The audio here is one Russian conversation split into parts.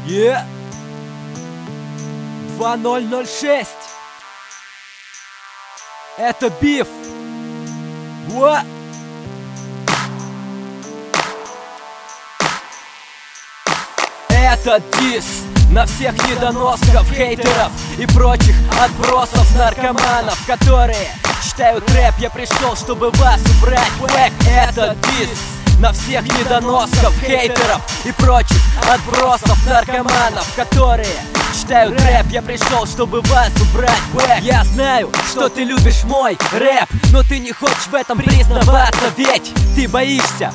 Yeah. 2006. Это биф. What? Это дисс на всех недоносков, хейтеров и прочих отбросов, наркоманов, которые читают рэп. Я пришел, чтобы вас убрать. Бэк. Это дисс на всех недоносков, хейтеров и прочих отбросов, наркоманов, которые читают рэп. Я пришел, чтобы вас убрать. Бэк. Я знаю, что ты любишь мой рэп, но ты не хочешь в этом признаваться, ведь ты боишься.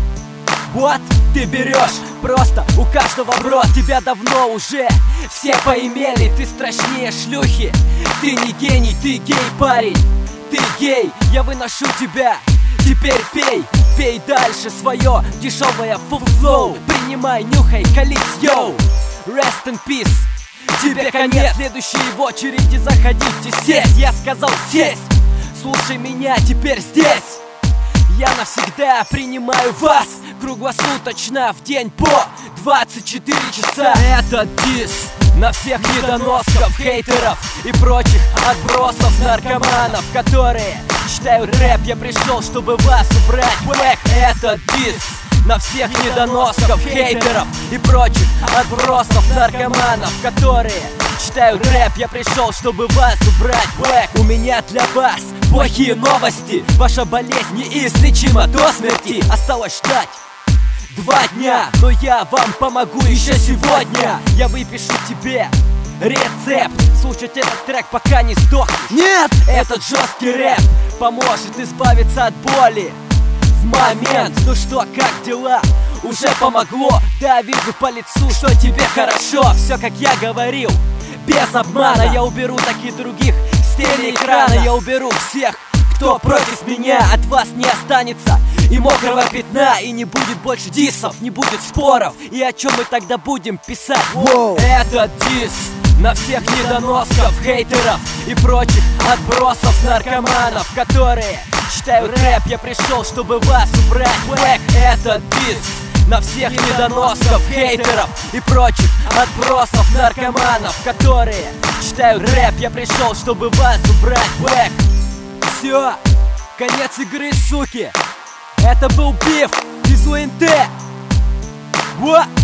Вот ты берешь просто у каждого в рот. Тебя давно уже все поимели. Ты страшнее шлюхи. Ты не гений, ты гей-парень. Ты гей, я выношу тебя. Теперь пей, пей дальше свое дешевое фуфлоу. Принимай, нюхай, колись, йоу. Rest in peace. Тебе конец, следующие в очереди заходите. Сесть, я сказал сесть. Слушай меня теперь здесь. Я навсегда принимаю вас круглосуточно в день по 24 часа. Это дисс на всех недоносков, хейтеров и прочих отбросов, наркоманов, которые читают рэп. Я пришел, чтобы вас убрать. Бэк. Это дисс на всех недоносков, хейтеров и прочих отбросов, наркоманов, которые читают рэп. Я пришел, чтобы вас убрать. Бэк. У меня для вас плохие новости. Ваша болезнь неизлечима до смерти. Осталось ждать 2 дня, но я вам помогу еще сегодня. Я выпишу тебе рецепт. Слушать этот трек, пока не сдохнешь. Нет! Этот жесткий рэп поможет избавиться от боли в момент. Ну что, как дела? Уже помогло? Да, вижу по лицу, что тебе хорошо. Все, как я говорил, без обмана. Я уберу таких других с телеэкрана. Я уберу всех, кто против меня. От вас не останется и мокрого пятна. И не будет больше диссов, не будет споров. И о чем мы тогда будем писать? Это дисс на всех недоносков, хейтеров и прочих отбросов, наркоманов, которые читают рэп. Я пришел, чтобы вас убрать. Бэк. Это дисс на всех недоносков, хейтеров и прочих отбросов, наркоманов, которые читают рэп. Я пришел, чтобы вас убрать. Бэк. Все, конец игры, суки. Это был биф из УНТ. What?